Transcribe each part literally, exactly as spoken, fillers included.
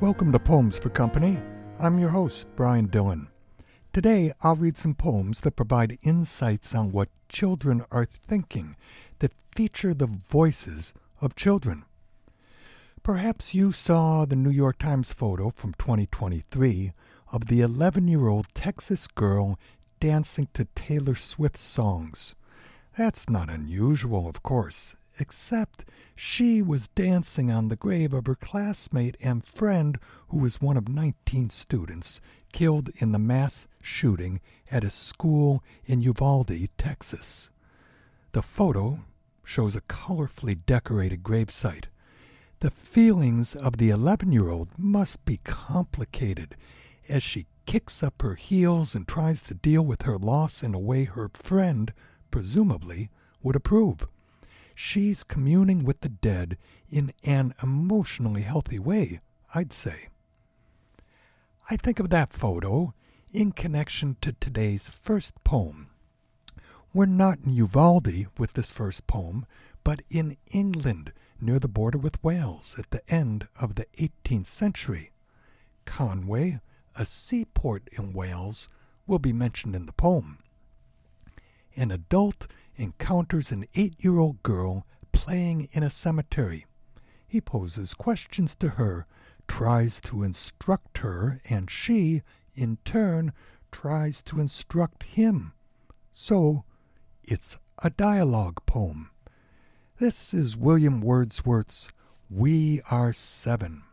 Welcome to Poems for Company. I'm your host, Brian Dillon. Today, I'll read some poems that provide insights on what children are thinking, that feature the voices of children. Perhaps you saw the New York Times photo from twenty twenty-three of the eleven-year-old Texas girl dancing to Taylor Swift songs. That's not unusual, of course, except she was dancing on the grave of her classmate and friend who was one of nineteen students killed in the mass shooting at a school in Uvalde, Texas. The photo shows a colorfully decorated gravesite. The feelings of the eleven-year-old must be complicated as she kicks up her heels and tries to deal with her loss in a way her friend, presumably, would approve. She's communing with the dead in an emotionally healthy way, I'd say. I think of that photo in connection to today's first poem. We're not in Uvalde with this first poem, but in England, near the border with Wales at the end of the eighteenth century. Conway, a seaport in Wales, will be mentioned in the poem. An adult encounters an eight-year-old girl playing in a cemetery. He poses questions to her, tries to instruct her, and she, in turn, tries to instruct him. So, it's a dialogue poem. This is William Wordsworth's We Are Seven.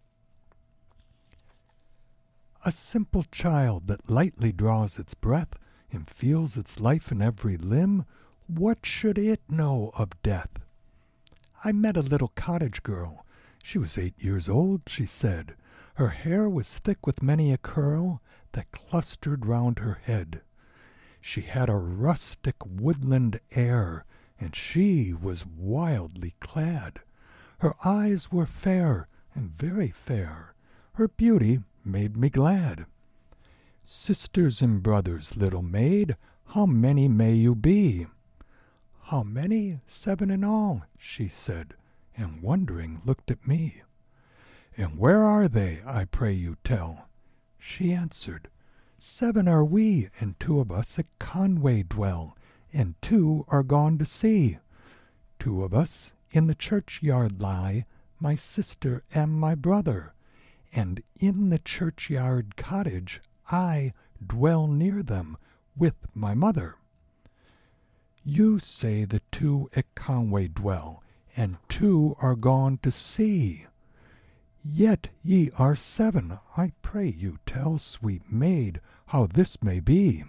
A simple child that lightly draws its breath and feels its life in every limb, what should it know of death? I met a little cottage girl. She was eight years old, she said. Her hair was thick with many a curl that clustered round her head. She had a rustic woodland air, and she was wildly clad. Her eyes were fair and very fair. Her beauty made me glad. Sisters and brothers, little maid, how many may you be? How many? Seven in all, she said, and wondering looked at me. And where are they, I pray you tell? She answered, Seven are we, and two of us at Conway dwell, and two are gone to sea. Two of us in the churchyard lie, my sister and my brother, and in the churchyard cottage I dwell near them with my mother. You say the two at Conway dwell, and two are gone to sea. Yet ye are seven, I pray you tell, sweet maid, how this may be.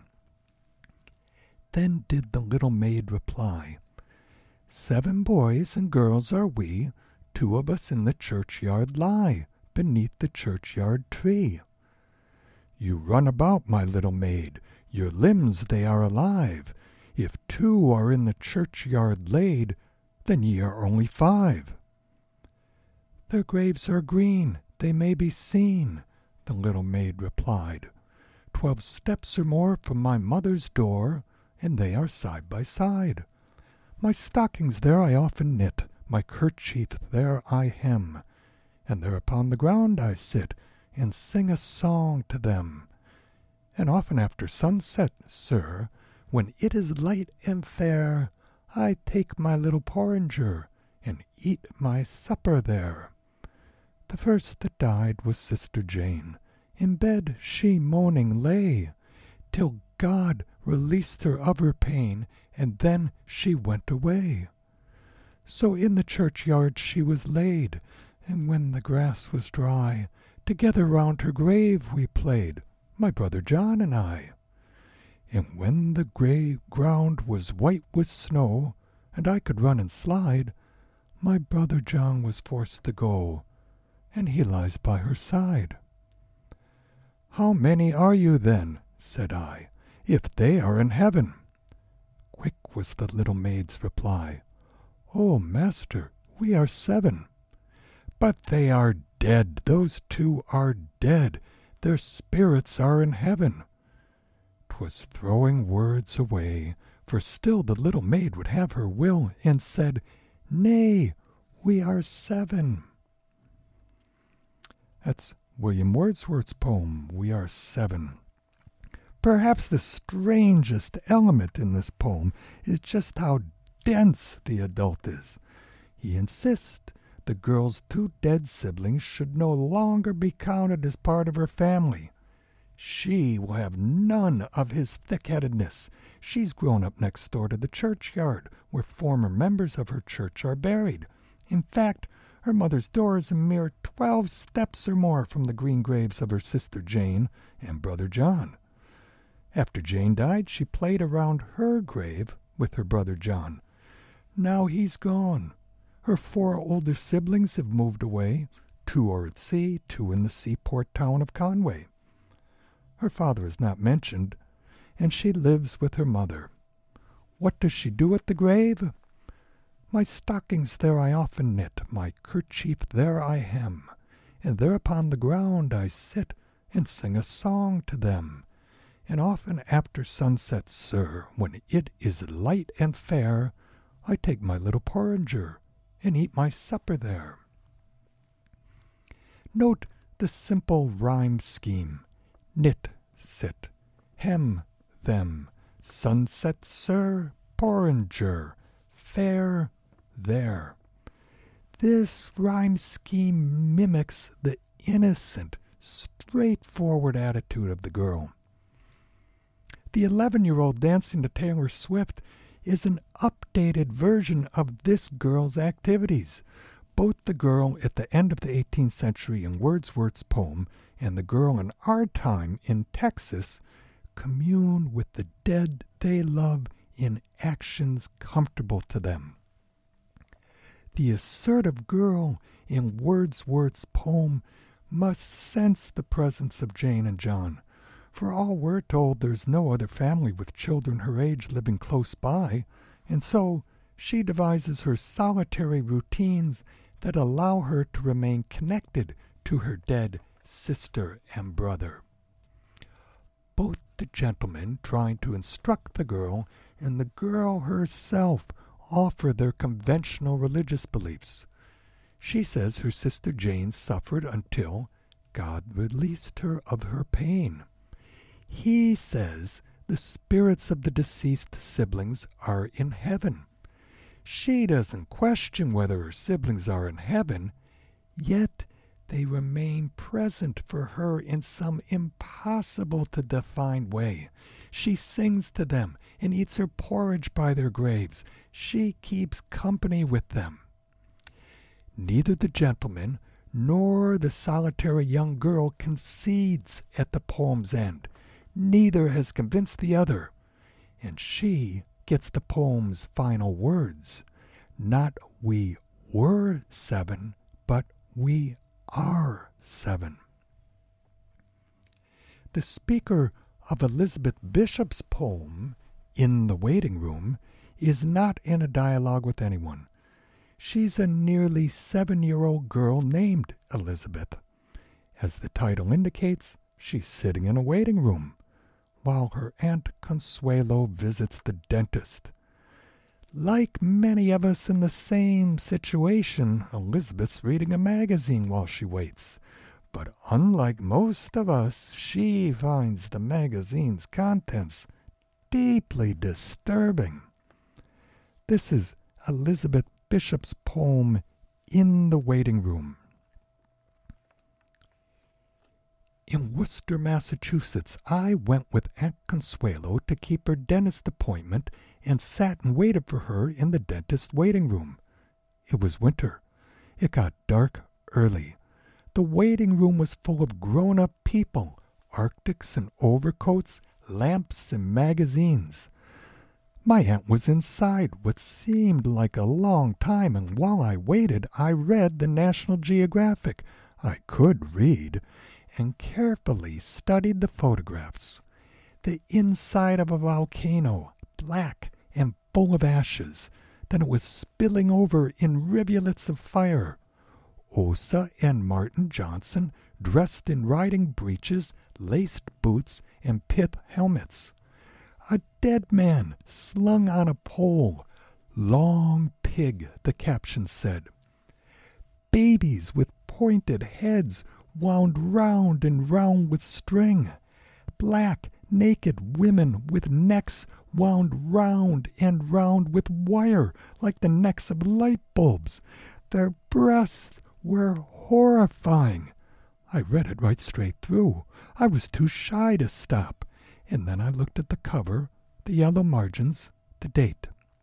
Then did the little maid reply, Seven boys and girls are we, two of us in the churchyard lie, beneath the churchyard tree. You run about, my little maid, your limbs they are alive. If two are in the churchyard laid, then ye are only five. Their graves are green, they may be seen, the little maid replied. Twelve steps or more from my mother's door, and they are side by side. My stockings there I often knit, my kerchief there I hem, and there upon the ground I sit, and sing a song to them. And often after sunset, sir, when it is light and fair, I take my little porringer, and eat my supper there. The first that died was Sister Jane. In bed she moaning lay, till God released her of her pain, and then she went away. So in the churchyard she was laid, and when the grass was dry, together round her grave we played, my brother John and I. And when the grey ground was white with snow, and I could run and slide, my brother John was forced to go, and he lies by her side. How many are you then, said I, if they are in heaven? Quick was the little maid's reply, Oh, master, we are seven. But they are dead, those two are dead, their spirits are in heaven. 'Twas throwing words away, for still the little maid would have her will, and said, Nay, we are seven. That's William Wordsworth's poem, We Are Seven. Perhaps the strangest element in this poem is just how dense the adult is. He insists the girl's two dead siblings should no longer be counted as part of her family. She will have none of his thick-headedness. She's grown up next door to the churchyard, where former members of her church are buried. In fact, her mother's door is a mere twelve steps or more from the green graves of her sister Jane and brother John. After Jane died, she played around her grave with her brother John. Now he's gone. Her four older siblings have moved away. Two are at sea, two in the seaport town of Conway. Her father is not mentioned, and she lives with her mother. What does she do at the grave? My stockings there I often knit, my kerchief there I hem, and there upon the ground I sit, and sing a song to them. And often after sunset, sir, when it is light and fair, I take my little porringer, and eat my supper there. Note the simple rhyme scheme. Knit, sit, hem, them, sunset, sir, porringer, fair, there. This rhyme scheme mimics the innocent, straightforward attitude of the girl. The eleven-year-old dancing to Taylor Swift is an updated version of this girl's activities. Both the girl at the end of the eighteenth century in Wordsworth's poem and the girl in our time in Texas commune with the dead they love in actions comfortable to them. The assertive girl in Wordsworth's poem must sense the presence of Jane and John. For all we're told, there's no other family with children her age living close by, and so she devises her solitary routines that allow her to remain connected to her dead sister and brother. Both the gentlemen trying to instruct the girl and the girl herself offer their conventional religious beliefs. She says her sister Jane suffered until God released her of her pain. He says the spirits of the deceased siblings are in heaven. She doesn't question whether her siblings are in heaven, yet they remain present for her in some impossible-to-define way. She sings to them and eats her porridge by their graves. She keeps company with them. Neither the gentleman nor the solitary young girl concedes at the poem's end. Neither has convinced the other, and she gets the poem's final words. Not we were seven, but we are seven. The speaker of Elizabeth Bishop's poem, In the Waiting Room, is not in a dialogue with anyone. She's a nearly seven-year-old girl named Elizabeth. As the title indicates, she's sitting in a waiting room while her Aunt Consuelo visits the dentist. Like many of us in the same situation, Elizabeth's reading a magazine while she waits. But unlike most of us, she finds the magazine's contents deeply disturbing. This is Elizabeth Bishop's poem, In the Waiting Room. In Worcester, Massachusetts, I went with Aunt Consuelo to keep her dentist appointment and sat and waited for her in the dentist waiting room. It was winter. It got dark early. The waiting room was full of grown-up people, arctics and overcoats, lamps and magazines. My aunt was inside what seemed like a long time, and while I waited, I read the National Geographic. I could read, and carefully studied the photographs. The inside of a volcano, black and full of ashes. Then it was spilling over in rivulets of fire. Osa and Martin Johnson, dressed in riding breeches, laced boots, and pith helmets. A dead man slung on a pole. Long pig, the caption said. Babies with pointed heads wound round and round with string. Black, naked women with necks wound round and round with wire like the necks of light bulbs. Their breasts were horrifying. I read it right straight through. I was too shy to stop. And then I looked at the cover, the yellow margins, the date.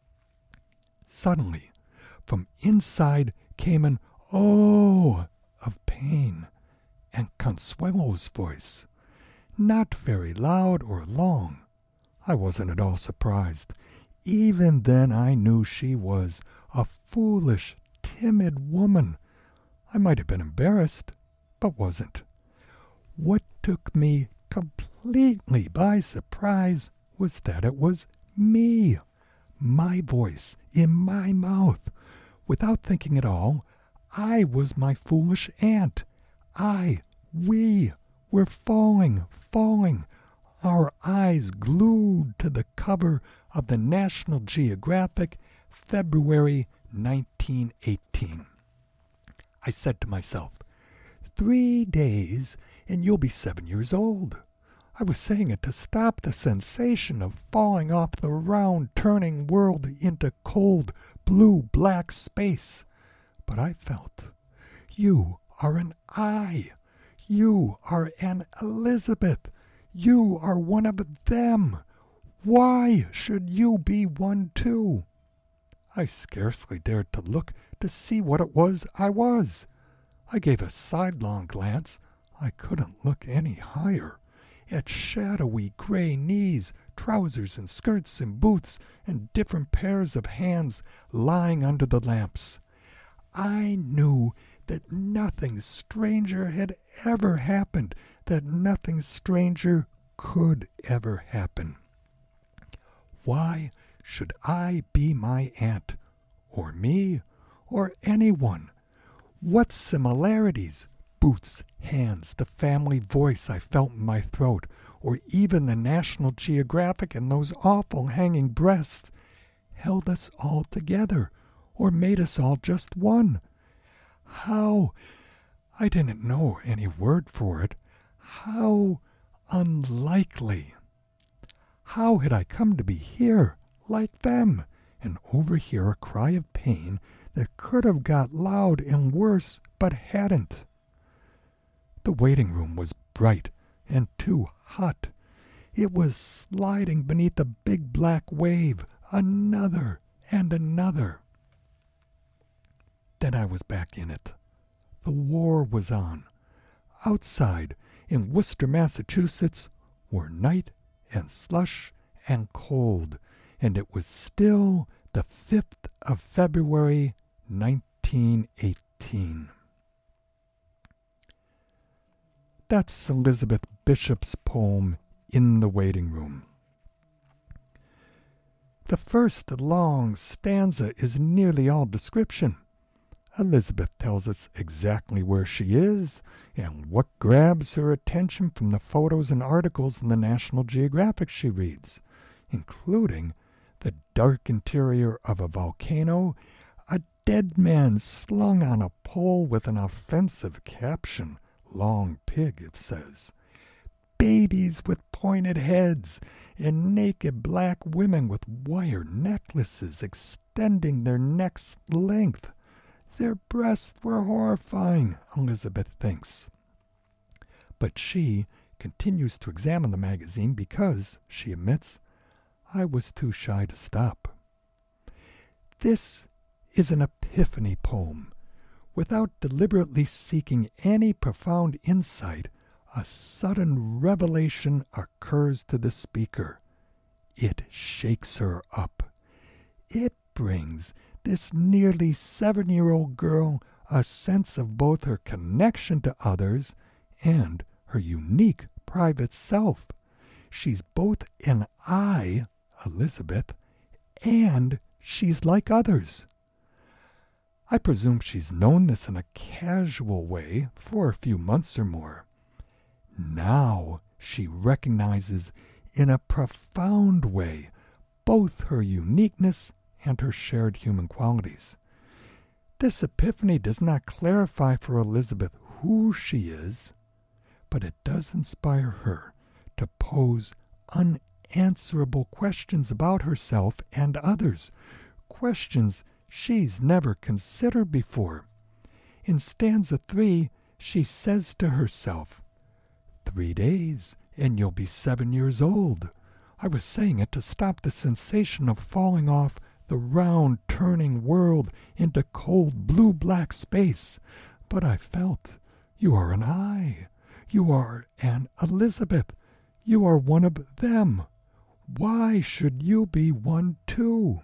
Suddenly, from inside came an "oh" of pain, and Consuelo's voice. Not very loud or long. I wasn't at all surprised. Even then I knew she was a foolish, timid woman. I might have been embarrassed, but wasn't. What took me completely by surprise was that it was me, my voice in my mouth. Without thinking at all, I was my foolish aunt. I, we, were falling, falling, our eyes glued to the cover of the National Geographic, February nineteen eighteen. I said to myself, three days and you'll be seven years old. I was saying it to stop the sensation of falling off the round, turning world into cold, blue-black space. But I felt, you are an I. You are an Elizabeth. You are one of them. Why should you be one too? I scarcely dared to look to see what it was I was. I gave a sidelong glance. I couldn't look any higher. At shadowy gray knees, trousers and skirts and boots, and different pairs of hands lying under the lamps. I knew that nothing stranger had ever happened, that nothing stranger could ever happen. Why should I be my aunt, or me, or anyone? What similarities? Boots, hands, the family voice I felt in my throat, or even the National Geographic and those awful hanging breasts, held us all together, or made us all just one. How, I didn't know any word for it, how unlikely. How had I come to be here, like them, and overhear a cry of pain that could have got loud and worse, but hadn't? The waiting room was bright and too hot. It was sliding beneath a big black wave, another and another. Then I was back in it. The war was on. Outside, in Worcester, Massachusetts, were night and slush and cold, and it was still the fifth of February, nineteen eighteen. That's Elizabeth Bishop's poem, In the Waiting Room. The first long stanza is nearly all description. Elizabeth tells us exactly where she is and what grabs her attention from the photos and articles in the National Geographic she reads, including the dark interior of a volcano, a dead man slung on a pole with an offensive caption, "Long pig," it says, babies with pointed heads, and naked black women with wire necklaces extending their neck's length. Their breasts were horrifying, Elizabeth thinks. But she continues to examine the magazine because, she admits, I was too shy to stop. This is an epiphany poem. Without deliberately seeking any profound insight, a sudden revelation occurs to the speaker. It shakes her up. It brings this nearly seven-year-old girl a sense of both her connection to others and her unique private self. She's both an I, Elizabeth, and she's like others. I presume she's known this in a casual way for a few months or more. Now she recognizes in a profound way both her uniqueness and her shared human qualities. This epiphany does not clarify for Elizabeth who she is, but it does inspire her to pose unanswerable questions about herself and others, questions she's never considered before. In stanza three, she says to herself, "Three days, and you'll be seven years old." I was saying it to stop the sensation of falling off the round, turning world into cold blue-black space. But I felt, you are an I. You are an Elizabeth. You are one of them. Why should you be one too?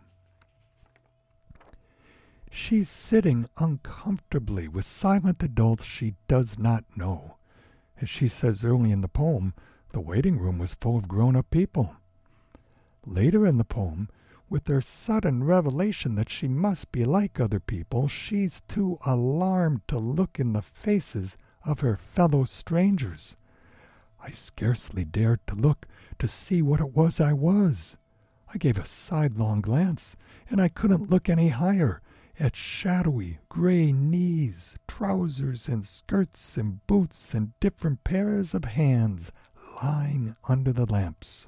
She's sitting uncomfortably with silent adults she does not know. As she says early in the poem, the waiting room was full of grown-up people. Later in the poem, with her sudden revelation that she must be like other people, she's too alarmed to look in the faces of her fellow strangers. I scarcely dared to look to see what it was I was. I gave a sidelong glance, and I couldn't look any higher, at shadowy gray knees, trousers and skirts and boots and different pairs of hands lying under the lamps.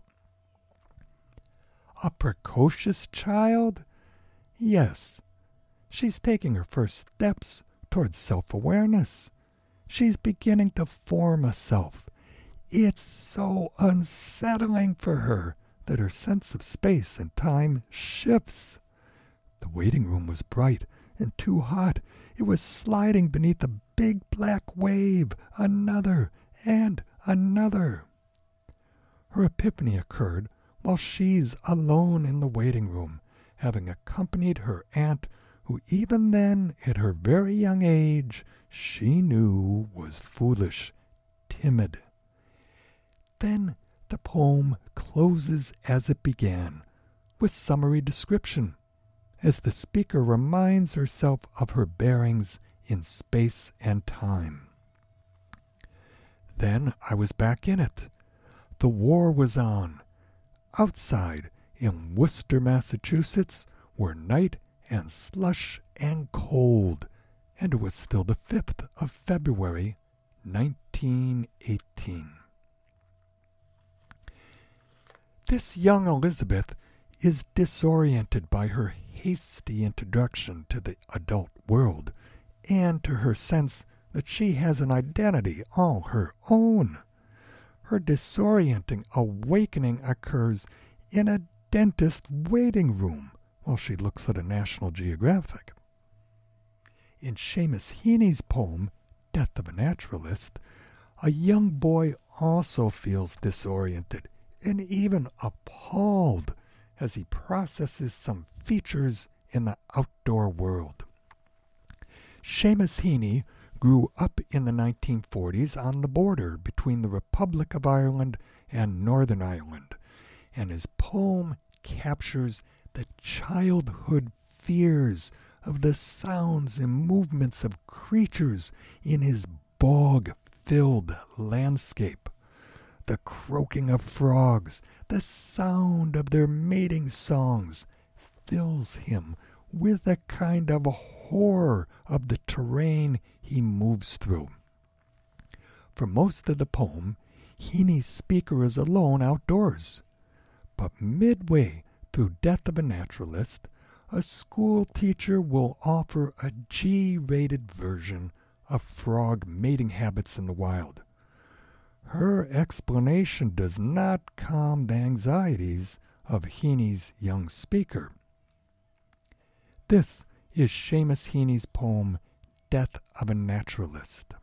A precocious child? Yes. She's taking her first steps towards self-awareness. She's beginning to form a self. It's so unsettling for her that her sense of space and time shifts. The waiting room was bright and too hot. It was sliding beneath a big black wave, another and another. Her epiphany occurred while she's alone in the waiting room, having accompanied her aunt, who even then, at her very young age, she knew was foolish, timid. Then the poem closes as it began, with summary description, as the speaker reminds herself of her bearings in space and time. Then I was back in it. The war was on. Outside, in Worcester, Massachusetts, were night and slush and cold, and it was still the fifth of February, nineteen eighteen. This young Elizabeth is disoriented by her hasty introduction to the adult world, and to her sense that she has an identity all her own. Her disorienting awakening occurs in a dentist waiting room while she looks at a National Geographic. In Seamus Heaney's poem, Death of a Naturalist, a young boy also feels disoriented and even appalled as he processes some features in the outdoor world. Seamus Heaney grew up in the nineteen forties on the border between the Republic of Ireland and Northern Ireland, and his poem captures the childhood fears of the sounds and movements of creatures in his bog-filled landscape. The croaking of frogs, the sound of their mating songs, fills him with a kind of horror of the terrain he moves through. For most of the poem, Heaney's speaker is alone outdoors. But midway through Death of a Naturalist, a school teacher will offer a G-rated version of frog mating habits in the wild. Her explanation does not calm the anxieties of Heaney's young speaker. This is Seamus Heaney's poem, Death of a Naturalist.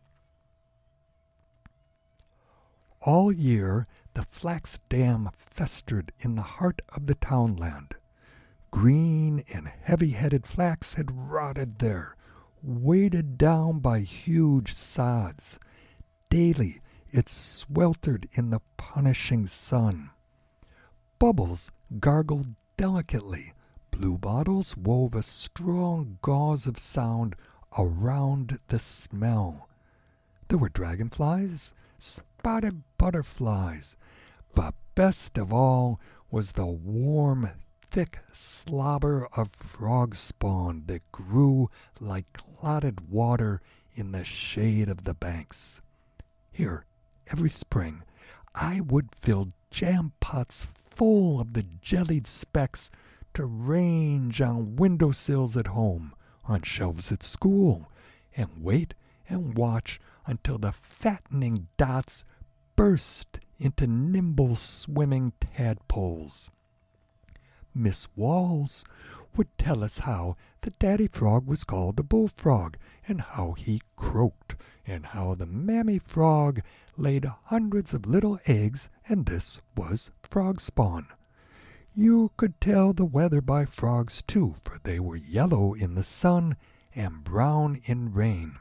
All year, the flax dam festered in the heart of the townland. Green and heavy-headed flax had rotted there, weighted down by huge sods. Daily, it sweltered in the punishing sun. Bubbles gargled delicately. Bluebottles wove a strong gauze of sound around the smell. There were dragonflies, spotted butterflies, but best of all was the warm, thick slobber of frog spawn that grew like clotted water in the shade of the banks. Here, every spring, I would fill jam pots full of the jellied specks to range on window sills at home, on shelves at school, and wait and watch until the fattening dots burst into nimble swimming tadpoles. Miss Walls would tell us how the daddy frog was called the bullfrog, and how he croaked, and how the mammy frog laid hundreds of little eggs, and this was frog spawn. You could tell the weather by frogs, too, for they were yellow in the sun and brown in rain.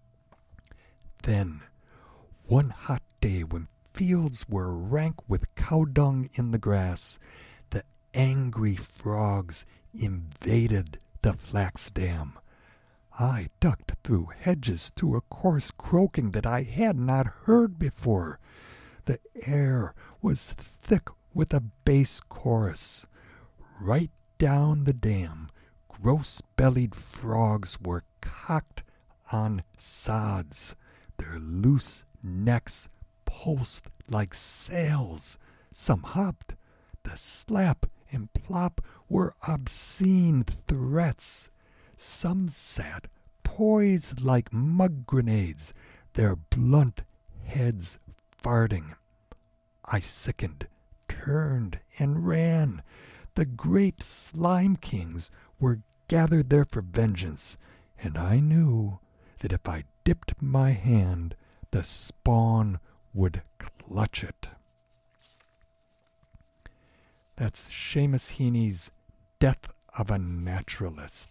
Then, one hot day when fields were rank with cow dung in the grass, the angry frogs invaded the flax dam. I ducked through hedges to a coarse croaking that I had not heard before. The air was thick with a bass chorus. Right down the dam, gross-bellied frogs were cocked on sods, their loose necks pulsed like sails. Some hopped. The slap and plop were obscene threats. Some sat poised like mud grenades, their blunt heads farting. I sickened, turned, and ran. The great slime kings were gathered there for vengeance, and I knew that if I dipped my hand, the spawn would clutch it. That's Seamus Heaney's Death of a Naturalist.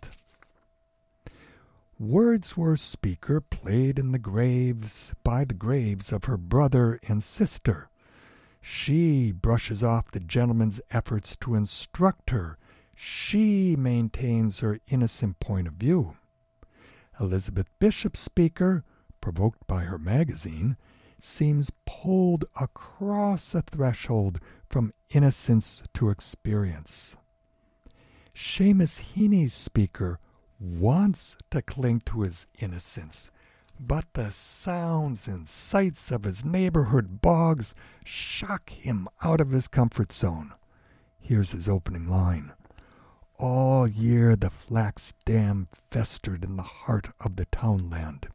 Wordsworth's speaker played in the graves by the graves of her brother and sister. She brushes off the gentleman's efforts to instruct her. She maintains her innocent point of view. Elizabeth Bishop's speaker, provoked by her magazine, seems pulled across a threshold from innocence to experience. Seamus Heaney's speaker wants to cling to his innocence, but the sounds and sights of his neighborhood bogs shock him out of his comfort zone. Here's his opening line. All year the flax dam festered in the heart of the townland.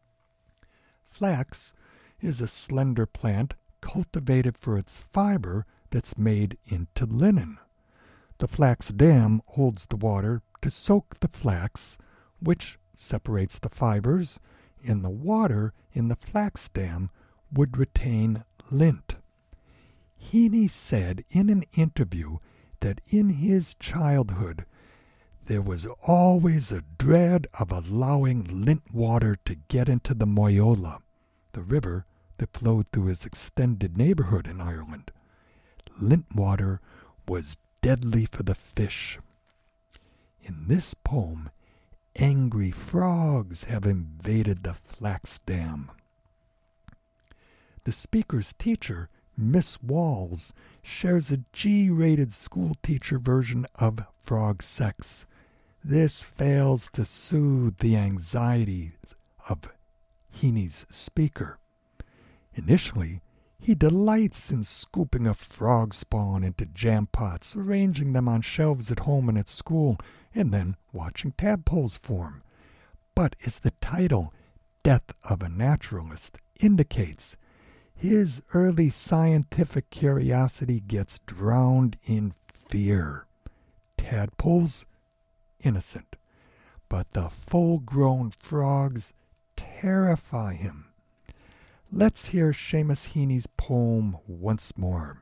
Flax is a slender plant cultivated for its fiber that's made into linen. The flax dam holds the water to soak the flax, which separates the fibers, and the water in the flax dam would retain lint. Heaney said in an interview that in his childhood there was always a dread of allowing lint water to get into the Moyola, the river that flowed through his extended neighborhood in Ireland. Lint water was deadly for the fish. In this poem, angry frogs have invaded the flax dam. The speaker's teacher, Miss Walls, shares a G-rated schoolteacher version of frog sex. This fails to soothe the anxieties of Heaney's speaker. Initially, he delights in scooping a frog spawn into jam pots, arranging them on shelves at home and at school, and then watching tadpoles form. But as the title, Death of a Naturalist, indicates, his early scientific curiosity gets drowned in fear. Tadpoles? Innocent. But the full-grown frogs terrify him. Let's hear Seamus Heaney's poem once more.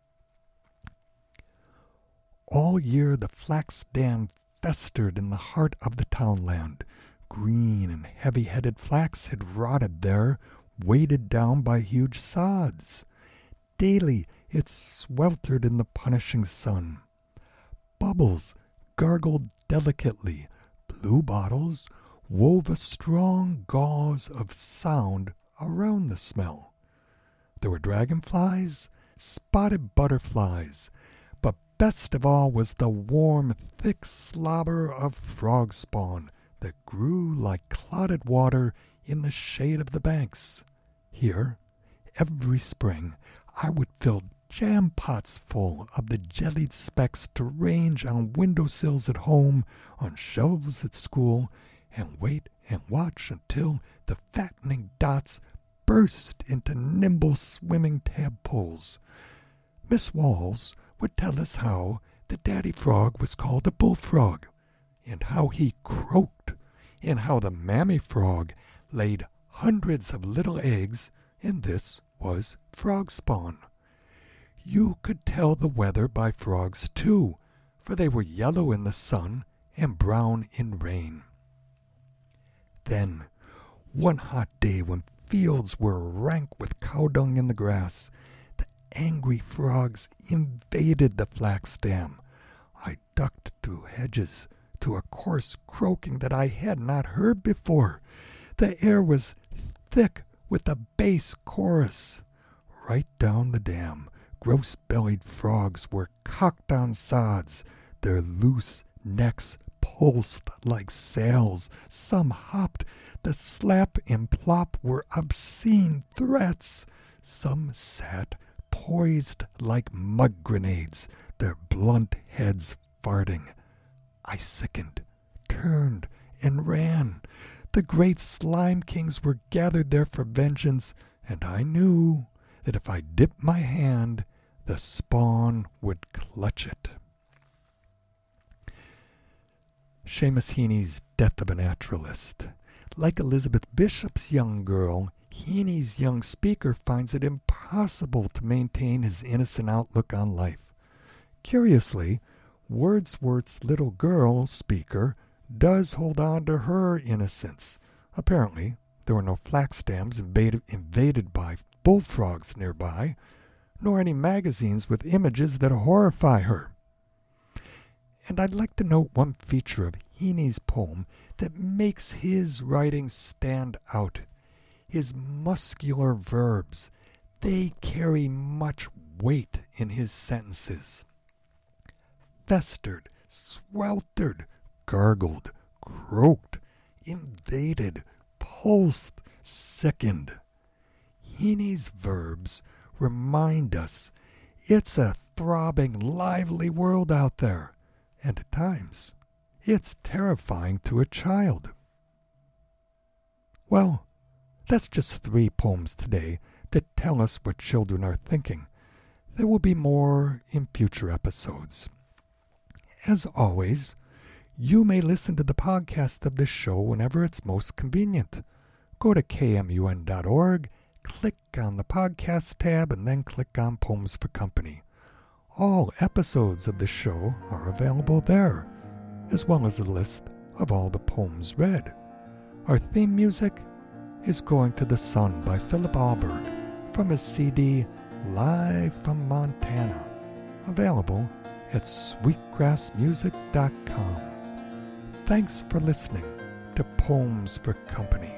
All year the flax dam festered in the heart of the townland. Green and heavy-headed flax had rotted there, weighted down by huge sods. Daily it sweltered in the punishing sun. Bubbles gargled delicately. Blue bottles wove a strong gauze of sound around the smell. There were dragonflies, spotted butterflies, but best of all was the warm, thick slobber of frog spawn that grew like clotted water in the shade of the banks. Here, every spring, I would fill jam pots full of the jellied specks to range on windowsills at home, on shelves at school, and wait and watch until the fattening dots burst into nimble swimming tadpoles. Miss Walls would tell us how the daddy frog was called a bullfrog, and how he croaked, and how the mammy frog laid hundreds of little eggs, and this was frog spawn. You could tell the weather by frogs, too, for they were yellow in the sun and brown in rain. Then, one hot day when fields were rank with cow dung in the grass, the angry frogs invaded the flax dam. I ducked through hedges to a coarse croaking that I had not heard before. The air was thick with a bass chorus. Right down the dam, gross-bellied frogs were cocked on sods, their loose necks pulsed like sails. Some hopped. The slap and plop were obscene threats. Some sat poised like mud grenades, their blunt heads farting. I sickened, turned, and ran. The great slime kings were gathered there for vengeance, and I knew that if I dipped my hand, the spawn would clutch it. Seamus Heaney's Death of a Naturalist. Like Elizabeth Bishop's young girl, Heaney's young speaker finds it impossible to maintain his innocent outlook on life. Curiously, Wordsworth's little girl speaker does hold on to her innocence. Apparently, there were no flax dams invaded, invaded by bullfrogs nearby, nor any magazines with images that horrify her. And I'd like to note one feature of Heaney's poem that makes his writing stand out. His muscular verbs. They carry much weight in his sentences. Festered, sweltered, gargled, croaked, invaded, pulsed, sickened. Heaney's verbs remind us it's a throbbing, lively world out there, and at times it's terrifying to a child. Well, that's just three poems today that tell us what children are thinking. There will be more in future episodes. As always, you may listen to the podcast of this show whenever it's most convenient. Go to K M U N dot org, click on the podcast tab, and then click on Poems for Company. All episodes of the show are available there, as well as a list of all the poems read. Our theme music is Going to the Sun by Philip Alberg from his C D Live from Montana, available at sweetgrass music dot com. Thanks for listening to Poems for Company.